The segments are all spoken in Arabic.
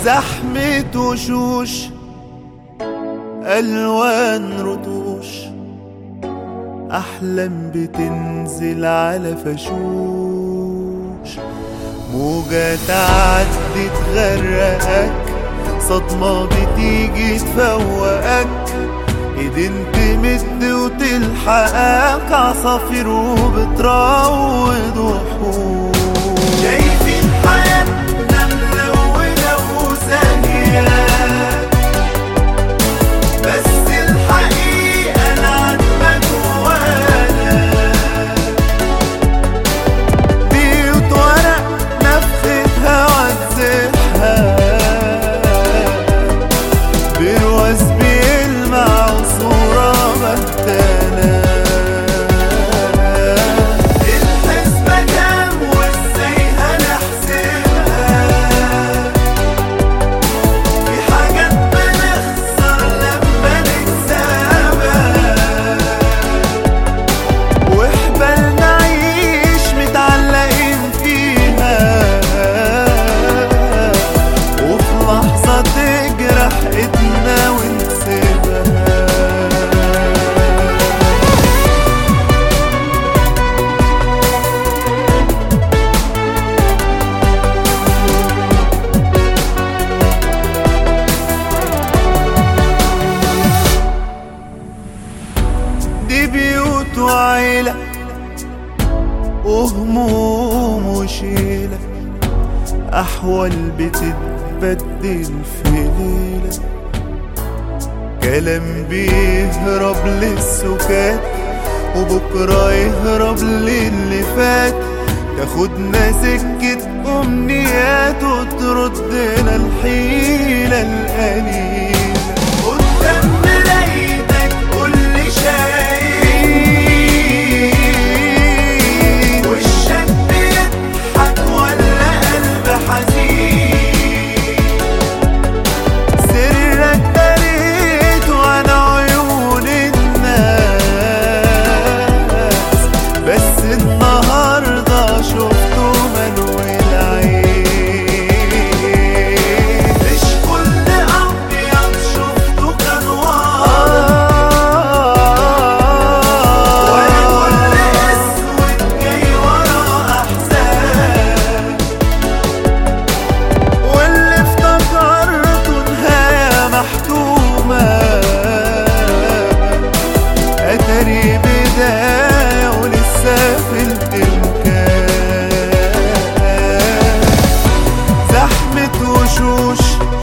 زحمة وشوش، ألوان رتوش، أحلام بتنزل على فشوش، موجة تعدي تغرقك، صدمة بتيجي تفوقك، ايدين تمد وتلحقك، عصافير وبتروض وحوش. شايفين حياتنا ملونة وزاهية، بس الحقيقة العتمة جوانا، بيوت ورق نفختها وتزحها، برواز بيلمع وصورة بهتانة. الحسبة كام وازاي هنحسبها؟ في حاجات بنخسر لما نكسبها، وحبال نعيش متعلقين فيها، وفي لحظة تجرح ايدنا ونسيبها. دي بيوت وعيلة وهموم وشيلة، أحوال بتتبدل في ليلة، كلام بيهرب للسكات، وبكرة يهرب للي فات، تاخدنا سكة أمنيات وتردنا الحيلة القليلة. قدام مرايتك كل شايف، وشك بيضحك ولا قلب حزين، سرك دريته عن عيون الناس، بس النهاردة شفته ملوي العين. مش كل أبيض شفته كان واضح، ولا كل أسود جاي وراه أحزان، واللي افتكرته نهاية محتومة، أتاري بداية ولسه في الإمكان. زحمة وشوش،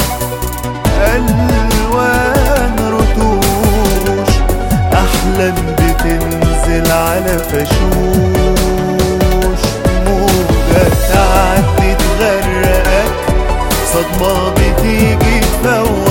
ألوان رتوش، أحلام بتنزل على فشوش، موجة تعدي تغرقك، صدمة بتيجي تفوقك،